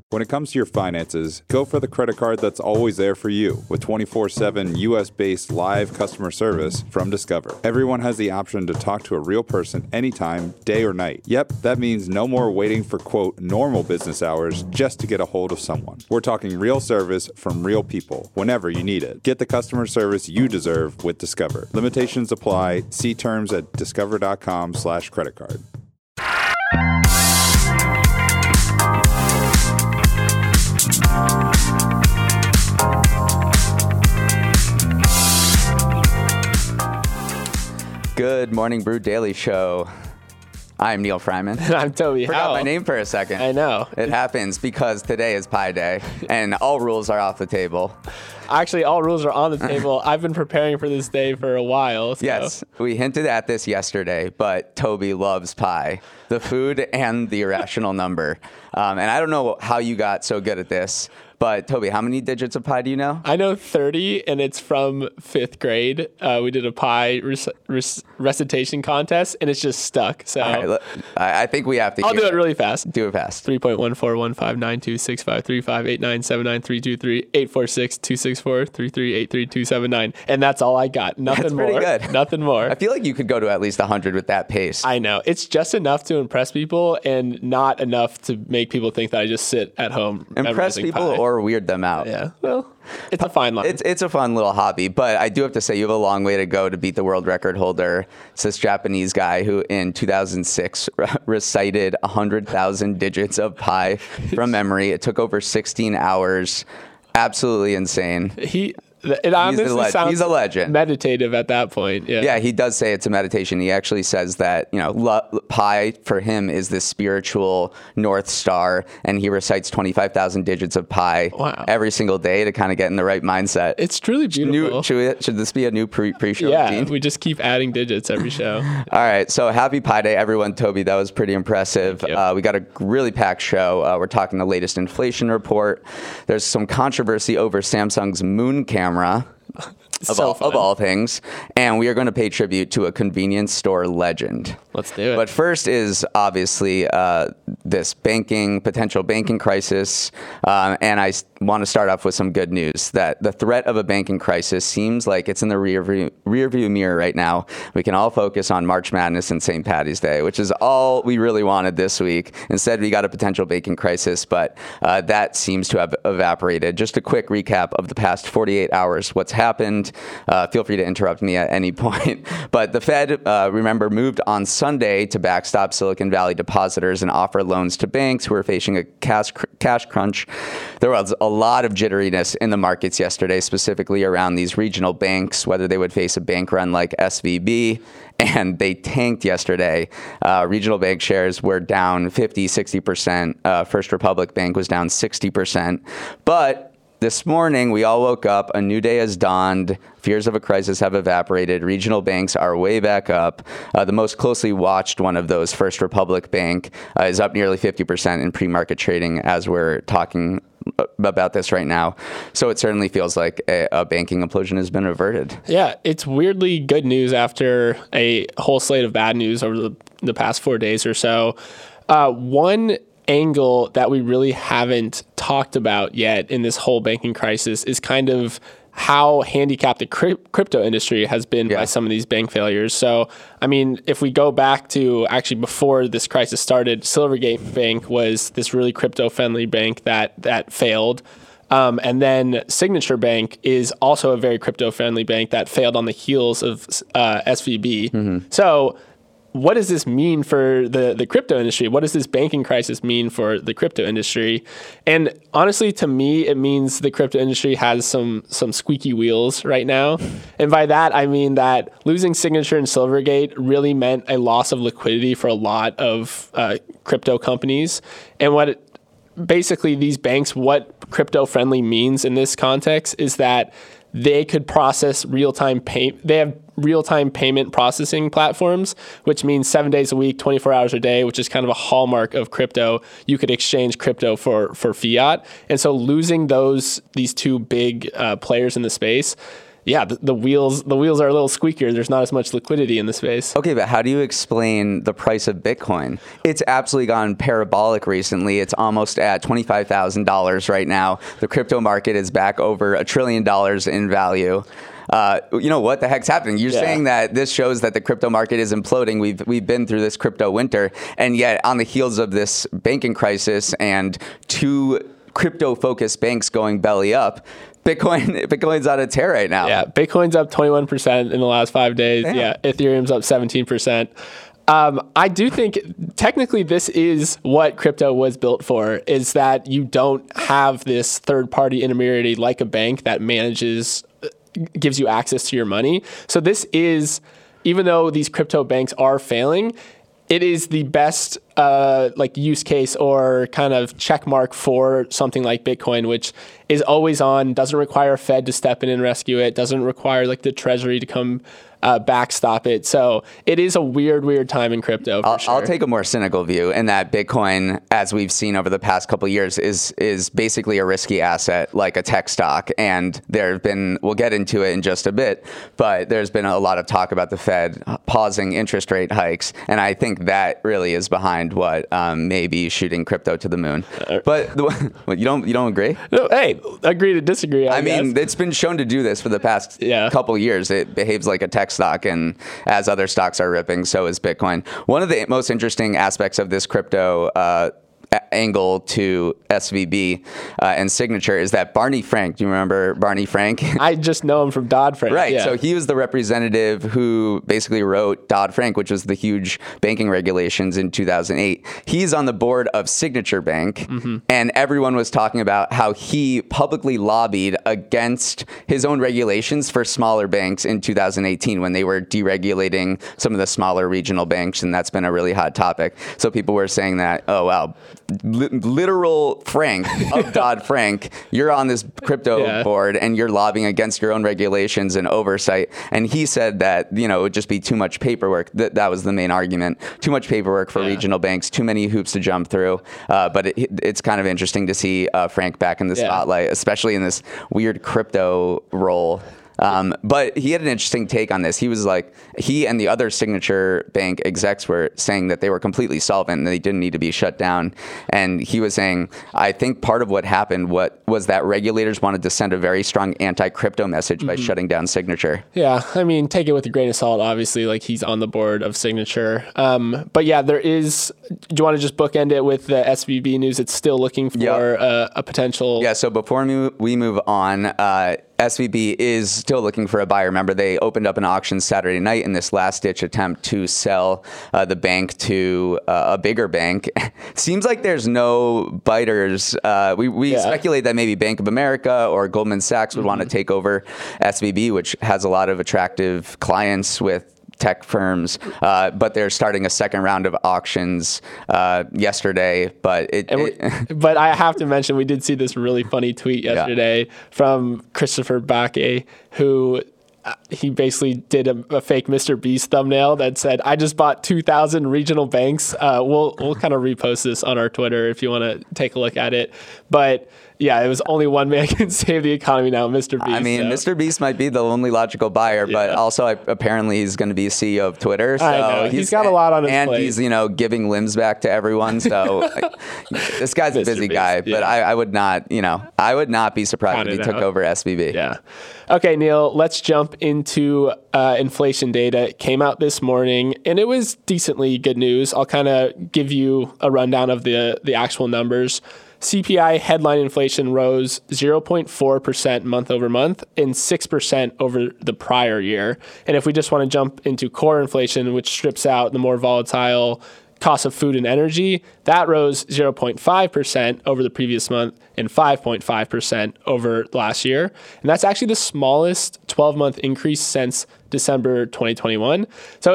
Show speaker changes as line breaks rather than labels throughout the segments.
When it comes to your finances, go for the credit card that's always there for you with 24/7 US-based live customer service from Discover. Everyone has the option to talk to a real person anytime, day or night. Yep, that means no more waiting for, quote, normal business hours just to get a hold of someone. We're talking real service from real people whenever you need it. Get the customer service you deserve with Discover. Limitations apply. See terms at discover.com/creditcard.
Good Morning Brew Daily Show. I'm Neil Fryman.
And I'm Toby
Forgot
Howell.
my name for a second.
I know.
It happens because today is Pi Day and all rules are off the table.
Actually, all rules are on the table. I've been preparing for this day for a while. So.
Yes, we hinted at this yesterday, but Toby loves pie, the food and the irrational number. And I don't know how you got so good at this, but Toby, how many digits of pi do you know?
I know 30, and it's from 5th grade. We did a pie recitation contest, and it's just stuck. So
All right, I think we have to.
I'll do it really fast.
Do it fast.
3.1415926535897932384626426433833279, and that's all I got. Nothing
That's
more.
pretty good.
Nothing more.
I feel like you could go to at least 100 with that pace.
I know. It's just enough to impress people and not enough to make people think that I just sit at home.
Impress people
pie.
or weird them out.
Yeah. Well, it's a fine line.
It's a fun little hobby, but I do have to say you have a long way to go to beat the world record holder. It's this Japanese guy who in 2006 recited 100,000 digits of pi from memory. It took over 16 hours. Absolutely insane.
It honestly sounds
he's a legend.
Meditative at that point.
Yeah, he does say it's a meditation. He actually says that, pi for him is this spiritual North Star, and he recites 25,000 digits of pi every single day to kind of get in the right mindset.
It's truly beautiful.
Should this be a new pre-show routine?
We just keep adding digits every show.
All right, so happy Pi Day, everyone. Toby, that was pretty impressive. We got a really packed show. We're talking the latest inflation report. There's some controversy over Samsung's Moon camera. Of all things, and we are going to pay tribute to a convenience store legend.
Let's do it.
But first is obviously this potential banking crisis, and I want to start off with some good news that the threat of a banking crisis seems like it's in the rearview mirror right now. We can all focus on March Madness and St. Paddy's Day, which is all we really wanted this week. Instead, we got a potential banking crisis, but that seems to have evaporated. Just a quick recap of the past 48 hours, what's happened. Feel free to interrupt me at any point. But the Fed, remember, moved on Sunday to backstop Silicon Valley depositors and offer loans to banks who are facing a cash crunch. There was a lot of jitteriness in the markets yesterday, specifically around these regional banks, whether they would face a bank run like SVB. And they tanked yesterday. Regional bank shares were down 50, 60%. First Republic Bank was down 60%. But this morning, we all woke up. A new day has dawned. Fears of a crisis have evaporated. Regional banks are way back up. The most closely watched one of those, First Republic Bank, is up nearly 50% in pre-market trading as we're talking about this right now. So it certainly feels like a banking implosion has been averted.
Yeah, it's weirdly good news after a whole slate of bad news over the past 4 days or so. One angle that we really haven't talked about yet in this whole banking crisis is kind of how handicapped the crypto industry has been by some of these bank failures. So, I mean, if we go back to actually before this crisis started, Silvergate Bank was this really crypto-friendly bank that failed. And then Signature Bank is also a very crypto-friendly bank that failed on the heels of SVB. Mm-hmm. So what does this mean for the crypto industry? What does this banking crisis mean for the crypto industry? And honestly, to me, it means the crypto industry has some squeaky wheels right now. And by that, I mean that losing Signature and Silvergate really meant a loss of liquidity for a lot of crypto companies. And basically these banks, what crypto friendly means in this context is that they could process real-time they have real-time payment processing platforms, which means 7 days a week, 24 hours a day, which is kind of a hallmark of crypto. You could exchange crypto for fiat. And so losing these two big players in the space, yeah, the wheels are a little squeakier. There's not as much liquidity in the space.
Okay, but how do you explain the price of Bitcoin? It's absolutely gone parabolic recently. It's almost at $25,000 right now. The crypto market is back over $1 trillion in value. You know, what the heck's happening? You're saying that this shows that the crypto market is imploding. We've been through this crypto winter, and yet on the heels of this banking crisis and two crypto-focused banks going belly up, Bitcoin's on a tear right now.
Yeah, Bitcoin's up 21% in the last 5 days.
Damn.
Yeah, Ethereum's up 17%. I do think technically this is what crypto was built for, is that you don't have this third-party intermediary like a bank that gives you access to your money. So this is, even though these crypto banks are failing, it is the best use case or kind of check mark for something like Bitcoin, which is always on, doesn't require a Fed to step in and rescue it, doesn't require like the Treasury to come backstop it. So it is a weird time in crypto.
I'll take a more cynical view in that Bitcoin, as we've seen over the past couple of years, is basically a risky asset like a tech stock. And there have been, we'll get into it in just a bit, but there's been a lot of talk about the Fed pausing interest rate hikes. And I think that really is behind what may be shooting crypto to the moon. But you don't agree?
No, hey, agree to disagree. I
mean, it's been shown to do this for the past couple of years. It behaves like a tech stock, and as other stocks are ripping, so is Bitcoin. One of the most interesting aspects of this crypto angle to SVB and Signature is that Barney Frank, do you remember Barney Frank?
I just know him from Dodd-Frank.
Right.
Yeah.
So he was the representative who basically wrote Dodd-Frank, which was the huge banking regulations in 2008. He's on the board of Signature Bank, and everyone was talking about how he publicly lobbied against his own regulations for smaller banks in 2018 when they were deregulating some of the smaller regional banks, and that's been a really hot topic. So people were saying that, oh, wow, literal Frank of Dodd-Frank, you're on this crypto board and you're lobbying against your own regulations and oversight. And he said that, it would just be too much paperwork. That was the main argument. Too much paperwork for regional banks, too many hoops to jump through. But it's kind of interesting to see Frank back in the spotlight, especially in this weird crypto role. But he had an interesting take on this. He was like, he and the other Signature Bank execs were saying that they were completely solvent and they didn't need to be shut down. And he was saying, I think part of what happened was that regulators wanted to send a very strong anti-crypto message by shutting down Signature.
Yeah, I mean, take it with a grain of salt, obviously, like he's on the board of Signature. But yeah, there is, do you want to just bookend it with the SVB news? It's still looking for a potential.
Yeah, so before we move on, SVB is still looking for a buyer. Remember, they opened up an auction Saturday night in this last-ditch attempt to sell the bank to a bigger bank. Seems like there's no biters. We speculate that maybe Bank of America or Goldman Sachs would want to take over SVB, which has a lot of attractive clients with tech firms, but they're starting a second round of auctions yesterday. But
but I have to mention, we did see this really funny tweet yesterday from Christopher Bakke, who he basically did a fake Mr. Beast thumbnail that said, "I just bought 2,000 regional banks." We'll kind of repost this on our Twitter if you want to take a look at it. But yeah, it was only one man can save the economy now, Mr. Beast.
I mean, Mr. Beast might be the only logical buyer, but also apparently he's going to be CEO of Twitter. So
I know. He's got a lot on his plate.
And he's, giving limbs back to everyone. So this guy's a busy guy, but I would not, I would not be surprised if he took over SVB.
Yeah. Okay, Neil, let's jump into inflation data. It came out this morning, and it was decently good news. I'll kind of give you a rundown of the actual numbers. CPI headline inflation rose 0.4% month over month and 6% over the prior year. And if we just want to jump into core inflation, which strips out the more volatile cost of food and energy, that rose 0.5% over the previous month and 5.5% over last year. And that's actually the smallest 12-month increase since December 2021. So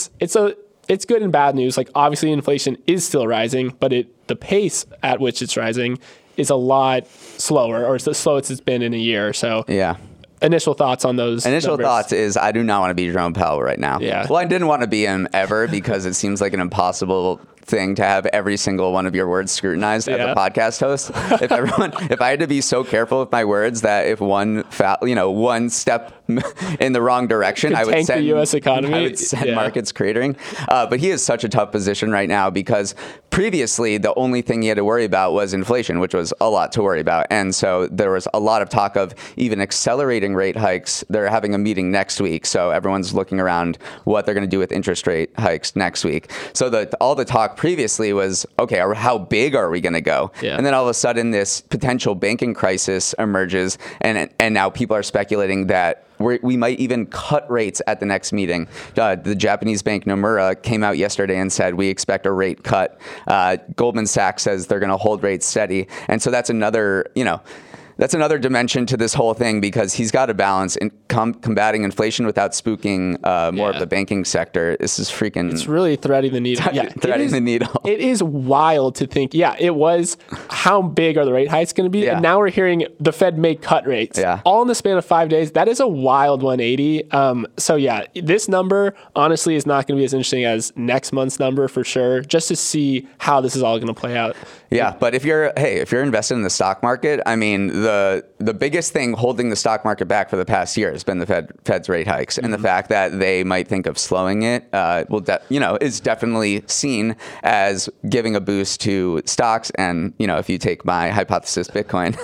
it's good and bad news. Like, obviously inflation is still rising, but the pace at which it's rising is a lot slower, or it's the slowest it's been in a year or so.
Yeah.
Initial thoughts on those
Initial
numbers?
thoughts is I do not want to be Jerome Powell right now.
Yeah.
Well, I didn't want to be him ever because it seems like an impossible thing to have every single one of your words scrutinized as a podcast host. If I had to be so careful with my words that if one step in the wrong direction, I would send
the U.S. economy.
I would send markets cratering. But he is such a tough position right now because previously the only thing he had to worry about was inflation, which was a lot to worry about. And so there was a lot of talk of even accelerating rate hikes. They're having a meeting next week, so everyone's looking around what they're going to do with interest rate hikes next week. So all the talk previously was, okay, how big are we going to go? Yeah. And then all of a sudden this potential banking crisis emerges, and now people are speculating that we might even cut rates at the next meeting. The Japanese bank Nomura came out yesterday and said we expect a rate cut. Goldman Sachs says they're going to hold rates steady, and so that's another dimension to this whole thing, because he's got to balance in combating inflation without spooking more of the banking sector. This is freaking...
It's really threading the needle.
Threading the needle.
It is wild to think, it was how big are the rate hikes going to be? Yeah. And now we're hearing the Fed may cut rates. Yeah. All in the span of 5 days. That is a wild 180. This number honestly is not going to be as interesting as next month's number for sure, just to see how this is all going to play out.
Yeah, but if you're invested in the stock market, I mean, the biggest thing holding the stock market back for the past year has been the Fed's rate hikes, and the fact that they might think of slowing it is definitely seen as giving a boost to stocks. And if you take my hypothesis, Bitcoin.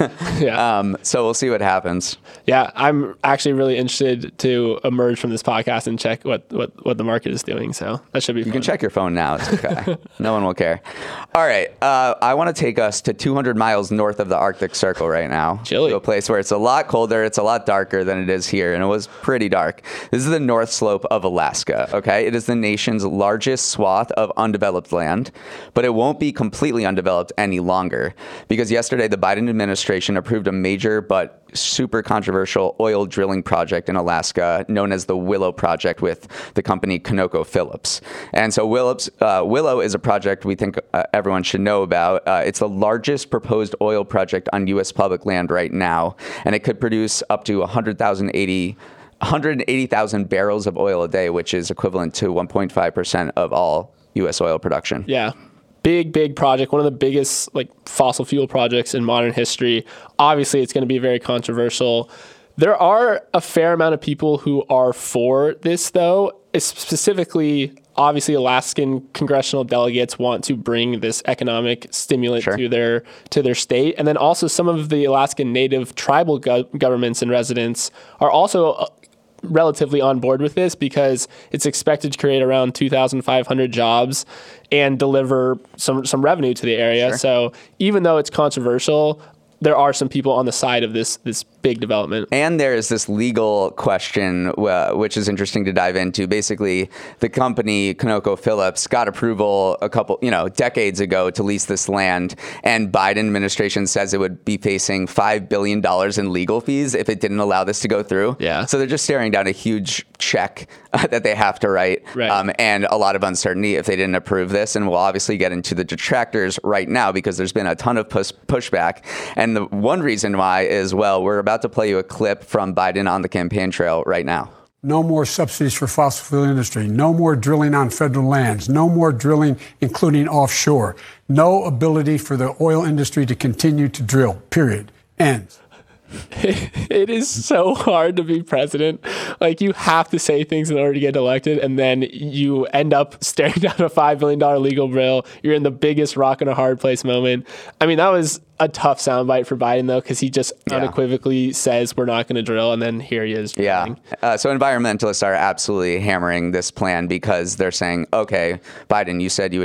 So we'll see what happens.
Yeah, I'm actually really interested to emerge from this podcast and check what the market is doing. So that should be fun.
You can check your phone now. It's okay. No one will care. All right. I want to take us to 200 miles north of the Arctic Circle right now.
Chilly.
To a place where it's a lot colder, it's a lot darker than it is here, and it was pretty dark. This is the North Slope of Alaska, okay? It is the nation's largest swath of undeveloped land, but it won't be completely undeveloped any longer, because yesterday the Biden administration approved a major but super controversial oil drilling project in Alaska known as the Willow Project with the company ConocoPhillips. And so Willow is a project we think everyone should know about. It's the largest proposed oil project on U.S. public land right now, and it could produce up to 180,000 barrels of oil a day, which is equivalent to 1.5% of all U.S. oil production.
Yeah. Big project, one of the biggest fossil fuel projects in modern history. Obviously, it's going to be very controversial. There are a fair amount of people who are for this, though. Specifically, obviously, Alaskan congressional delegates want to bring this economic stimulant to their state, and then also some of the Alaskan Native tribal governments and residents are also relatively on board with this, because it's expected to create around 2,500 jobs and deliver some revenue to the area. So even though it's controversial, there are some people on the side of this big development.
And there is this legal question, which is interesting to dive into. Basically, the company ConocoPhillips got approval a couple, decades ago to lease this land, and Biden administration says it would be facing $5 billion in legal fees if it didn't allow this to go through. Yeah. So they're just staring down a huge check that they have to write, and a lot of uncertainty if they didn't approve this. And we'll obviously get into the detractors right now, because there's been a ton of pushback. And the one reason why is, we're about to play you a clip from Biden on the campaign trail right now.
No more subsidies for fossil fuel industry. No more drilling on federal lands. No more drilling, including offshore. No ability for the oil industry to continue to drill. Period. Ends.
It is so hard to be president. You have to say things in order to get elected, and then you end up staring down a $5 billion legal bill. You're in the biggest rock and a hard place moment. I mean, that was a tough soundbite for Biden, though, because he just unequivocally says we're not going to drill, and then here he is drilling.
So environmentalists are absolutely hammering this plan, because they're saying, okay, Biden, you said you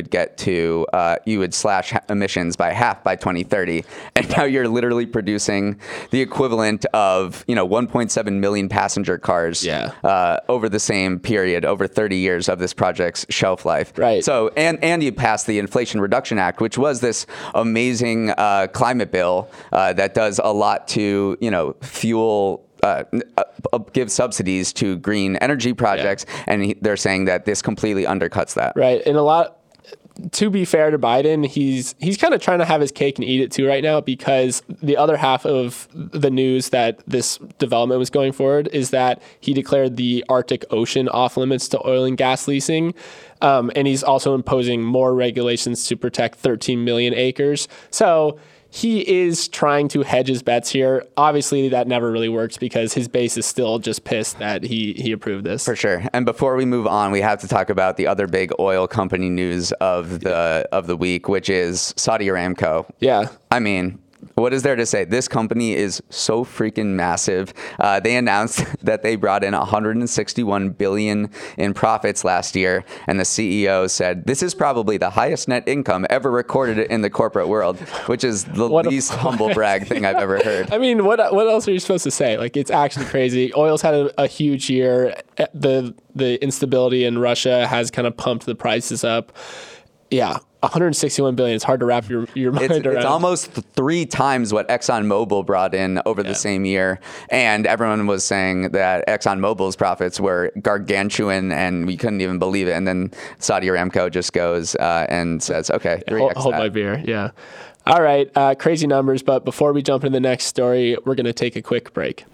would slash emissions by half by 2030, and now you're literally producing the equivalent of 1.7 million passenger cars over the same period, over 30 years of this project's shelf life.
Right.
So and you passed the Inflation Reduction Act, which was this amazing climate bill that does a lot to fuel. Give subsidies to green energy projects, and they're saying that this completely undercuts that.
Right, and to be fair to Biden, he's kind of trying to have his cake and eat it too right now, because the other half of the news that this development was going forward is that he declared the Arctic Ocean off limits to oil and gas leasing. And he's also imposing more regulations to protect 13 million acres. So he is trying to hedge his bets here. Obviously, that never really works because his base is still just pissed that he approved this.
For sure. And before we move on, we have to talk about the other big oil company news of the week, which is Saudi Aramco.
Yeah.
I mean, what is there to say? This company is so freaking massive. They announced that they brought in $161 billion in profits last year, and the CEO said this is probably the highest net income ever recorded in the corporate world, which is the least humble brag thing I've ever heard.
I mean, what else are you supposed to say? Like, it's actually crazy. Oil's had a huge year. The instability in Russia has kind of pumped the prices up. Yeah. 161 billion. It's hard to wrap your mind around.
It's almost 3 times what ExxonMobil brought in over the same year. And everyone was saying that ExxonMobil's profits were gargantuan and we couldn't even believe it. And then Saudi Aramco just goes and says, okay,
hold my beer. Yeah. All right. Crazy numbers. But before we jump into the next story, we're going to take a quick break.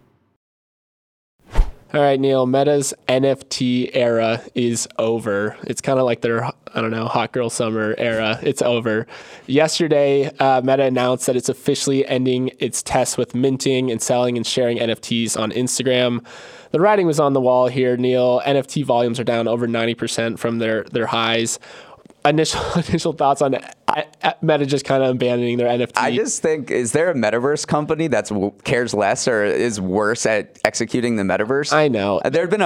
All right, Neil, Meta's NFT era is over. It's kind of like their, hot girl summer era. It's over. Yesterday, Meta announced that it's officially ending its tests with minting and selling and sharing NFTs on Instagram. The writing was on the wall here, Neil. NFT volumes are down over 90% from their highs. Initial thoughts on Meta just kind of abandoning their NFT?
I just think, is there a metaverse company that cares less or is worse at executing the metaverse?
I know.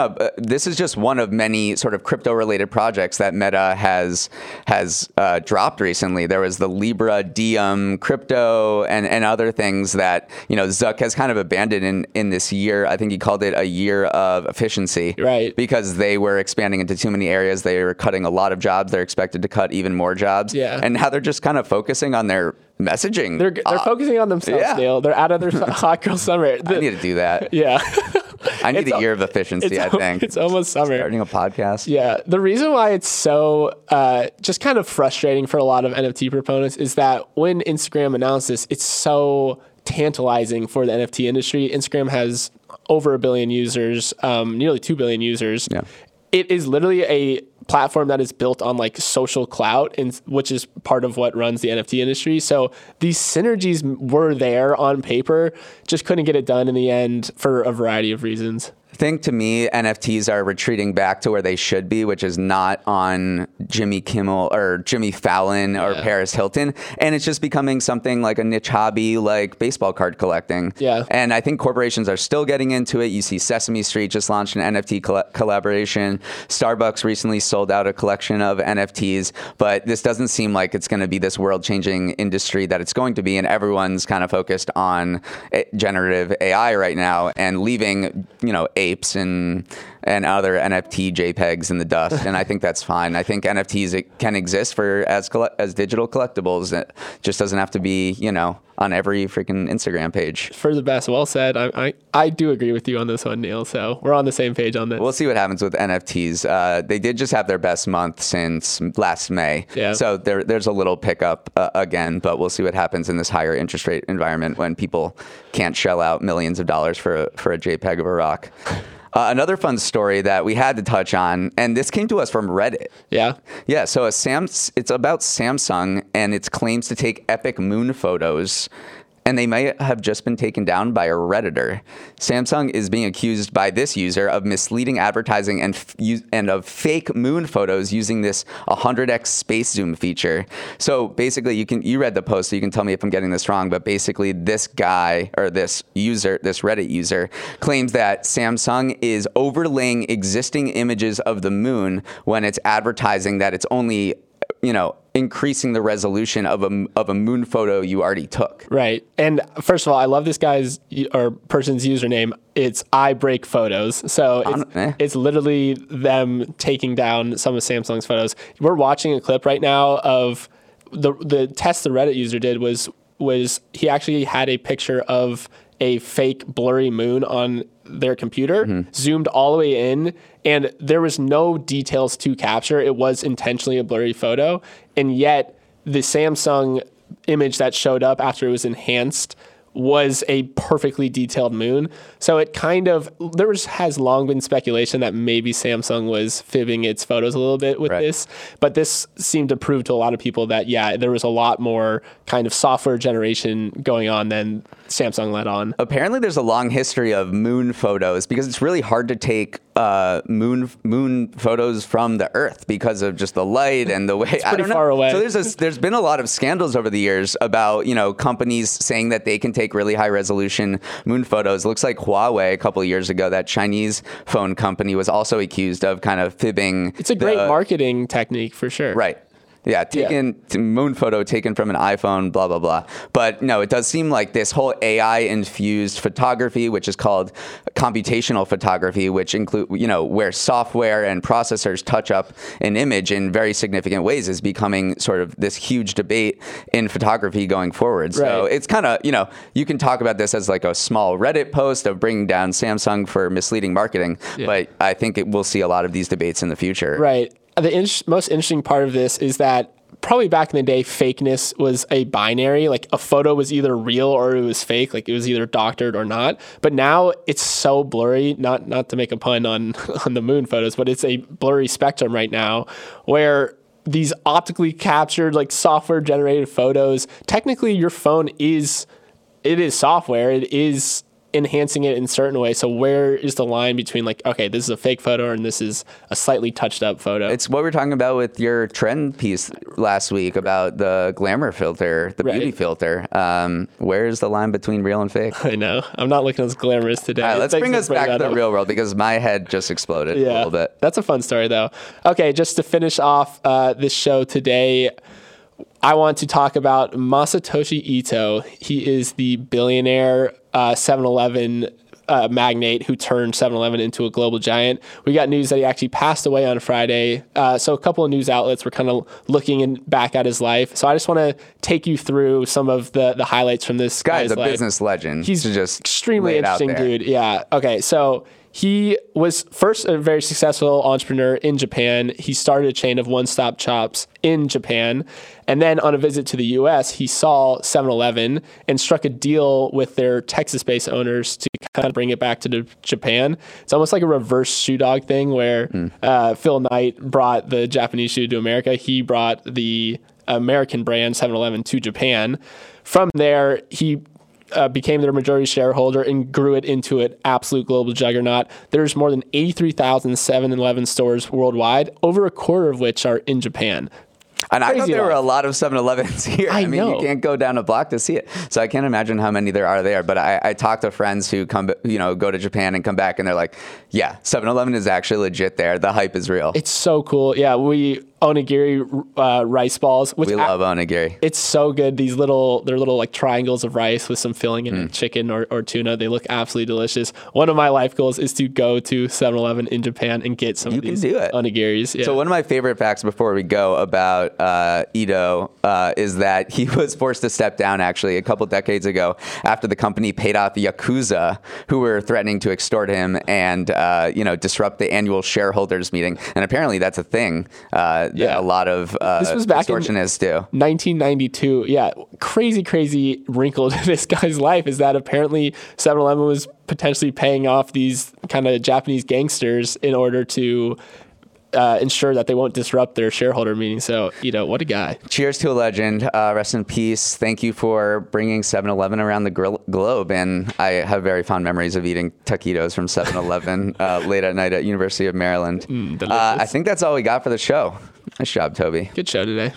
This is just one of many sort of crypto-related projects that Meta has dropped recently. There was the Libra, Diem, crypto, and other things that, Zuck has kind of abandoned in this year. I think he called it a year of efficiency.
Right.
Because they were expanding into too many areas. They were cutting a lot of jobs. They're expected to cut even more jobs.
Yeah.
And now they're just kind of focusing on their messaging.
They're focusing on themselves, Neil. They're out of their hot girl summer.
I need to do that.
Yeah.
I need a year of efficiency, I think.
It's almost summer.
Starting a podcast.
Yeah. The reason why it's so just kind of frustrating for a lot of NFT proponents is that when Instagram announced this, it's so tantalizing for the NFT industry. Instagram has over 1 billion users, nearly 2 billion users.
Yeah.
It is literally a platform that is built on like social clout, and which is part of what runs the NFT industry. So these synergies were there on paper, just couldn't get it done in the end for a variety of reasons.
I think to me, NFTs are retreating back to where they should be, which is not on Jimmy Kimmel or Jimmy Fallon or Paris Hilton. And it's just becoming something like a niche hobby, like baseball card collecting.
Yeah.
And I think corporations are still getting into it. You see Sesame Street just launched an NFT collaboration. Starbucks recently sold out a collection of NFTs, but this doesn't seem like it's going to be this world-changing industry that it's going to be. And everyone's kind of focused on generative AI right now and leaving, apes and other NFT JPEGs in the dust, and I think that's fine. I think NFTs can exist as digital collectibles. It just doesn't have to be, on every freaking Instagram page.
For the best, well said. I do agree with you on this one, Neil. So we're on the same page on this.
We'll see what happens with NFTs. They did just have their best month since last May.
Yeah.
So there's a little pickup again, but we'll see what happens in this higher interest rate environment when people can't shell out millions of dollars for a JPEG of a rock. Another fun story that we had to touch on, and this came to us from Reddit.
Yeah?
Yeah, so it's about Samsung and its claims to take epic moon photos, and they might have just been taken down by a Redditor. Samsung is being accused by this user of misleading advertising and of fake moon photos using this 100x space zoom feature. So basically, you read the post, so you can tell me if I'm getting this wrong, but basically this guy, or this Reddit user, claims that Samsung is overlaying existing images of the moon when it's advertising that it's only, increasing the resolution of a moon photo you already took.
Right. And first of all, I love this guy's or person's username. It's iBreakPhotos. So it's literally them taking down some of Samsung's photos. We're watching a clip right now of the test the Reddit user did was he actually had a picture of a fake blurry moon on their computer, zoomed all the way in, and there was no details to capture. It was intentionally a blurry photo, and yet the Samsung image that showed up after it was enhanced was a perfectly detailed moon. So it kind of, has long been speculation that maybe Samsung was fibbing its photos a little bit with this, but this seemed to prove to a lot of people that, there was a lot more kind of software generation going on than Samsung let on.
Apparently there's a long history of moon photos because it's really hard to take moon photos from the Earth because of just the light and the way.
It's pretty far away.
So there's been a lot of scandals over the years about companies saying that they can take really high resolution moon photos. Looks like Huawei a couple of years ago, that Chinese phone company, was also accused of kind of fibbing.
It's a great marketing technique for sure.
Right. Yeah, moon photo taken from an iPhone, blah, blah, blah. But no, it does seem like this whole AI-infused photography, which is called computational photography, which include, where software and processors touch up an image in very significant ways, is becoming sort of this huge debate in photography going forward. So it's kind of, you can talk about this as like a small Reddit post of bringing down Samsung for misleading marketing, but I think we'll see a lot of these debates in the future.
Right. The most interesting part of this is that probably back in the day, fakeness was a binary. Like a photo was either real or it was fake. Like it was either doctored or not. But now it's so blurry, not to make a pun on the moon photos, but it's a blurry spectrum right now where these optically captured, like software generated photos, technically your phone is software. It is enhancing it in certain ways. So where is the line between like, okay, this is a fake photo and this is a slightly touched up photo?
It's what we were talking about with your trend piece last week about the glamour filter, the beauty filter. Where is the line between real and fake?
I know. I'm not looking as glamorous today.
All right, let's bring us back to the real world because my head just exploded a little bit.
That's a fun story though. Okay, just to finish off this show today, I want to talk about Masatoshi Ito. He is the billionaire 7-Eleven magnate who turned 7-Eleven into a global giant. We got news that he actually passed away on Friday. So a couple of news outlets were kind of looking back at his life. So I just want to take you through some of the highlights from this guy's life.
Business legend.
He's
just
extremely interesting dude. Yeah. Okay. So he was first a very successful entrepreneur in Japan. He started a chain of one-stop shops in Japan. And then on a visit to the U.S., he saw 7-Eleven and struck a deal with their Texas-based owners to kind of bring it back to Japan. It's almost like a reverse shoe dog thing where Phil Knight brought the Japanese shoe to America. He brought the American brand 7-Eleven to Japan. From there, he became their majority shareholder and grew it into an absolute global juggernaut. There's more than 83,000 7-Eleven stores worldwide, over a quarter of which are in Japan.
And I thought there were a lot of 7-Elevens here. I mean,
know.
You can't go down a block to see it. So I can't imagine how many there are there. But I talked to friends who go to Japan and come back, and they're like, yeah, 7-Eleven is actually legit there. The hype is real.
It's so cool. Yeah, we onigiri rice balls.
We love onigiri.
It's so good. They're little like triangles of rice with some filling in chicken or tuna. They look absolutely delicious. One of my life goals is to go to 7-Eleven in Japan and get some of these onigiris. Yeah.
So one of my favorite facts before we go about Ito is that he was forced to step down actually a couple decades ago after the company paid off Yakuza who were threatening to extort him and disrupt the annual shareholders meeting. And apparently that's a thing. A lot of
this was back
extortionists do.
1992. Yeah, crazy wrinkle to this guy's life is that apparently 7-Eleven was potentially paying off these kind of Japanese gangsters in order to ensure that they won't disrupt their shareholder meeting. So, what a guy.
Cheers to a legend. Rest in peace. Thank you for bringing 7-Eleven around the globe. And I have very fond memories of eating taquitos from 7-Eleven late at night at University of Maryland. I think that's all we got for the show. Nice job, Toby.
Good show today.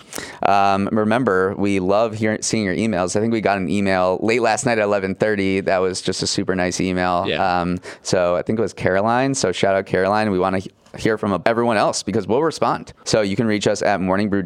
Remember, we love seeing your emails. I think we got an email late last night at 11:30. That was just a super nice email.
Yeah.
So I think it was Caroline. So shout out Caroline. We want to hear from everyone else because we'll respond. So you can reach us at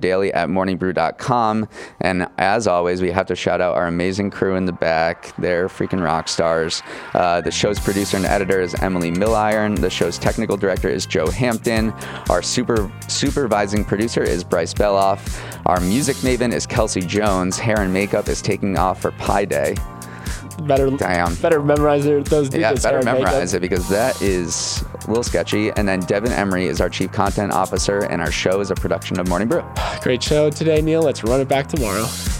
morningbrewdaily@morningbrew.com. And as always, we have to shout out our amazing crew in the back. They're freaking rock stars. The show's producer and editor is Emily Milliron. The show's technical director is Joe Hampton. Our supervising producer is Bryce Beloff. Our music maven is Kelsey Jones. Hair and makeup is taking off for Pi Day.
Better memorize those digits.
Yeah, better
Aaron,
memorize it because that is a little sketchy. And then Devin Emery is our Chief Content Officer, and our show is a production of Morning Brew.
Great show today, Neil. Let's run it back tomorrow.